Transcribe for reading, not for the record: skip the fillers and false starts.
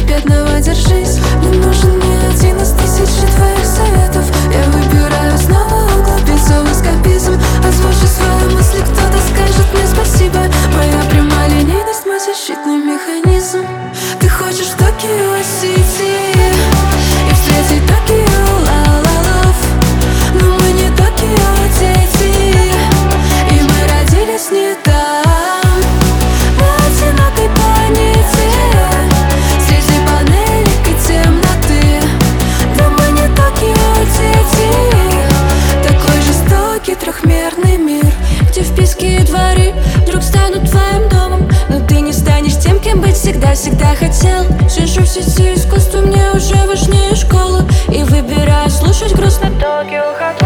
бедного держись. Не нужен ни один из тысячи твоих советов. Я выбираю снова углубиться в эскапизм. Озвучу свои мысли, кто-то скажет мне спасибо. Моя прямолинейность, мой защитный механизм. Ты хочешь в Токио Сити и встретить Токио ла-ла-лов. Но мы не Токио дети, и мы родились не там, на одинокой планете, среди панелек и темноты. Да мы не Токио дети, такой жестокий трехмерный мир, где вписки и дворы вдруг станут твоим домом. Но ты не станешь тем, кем быть всегда хотел. Сижу в сети искусства, мне уже важнее школы, и выбираю слушать грустно Токио Хотел.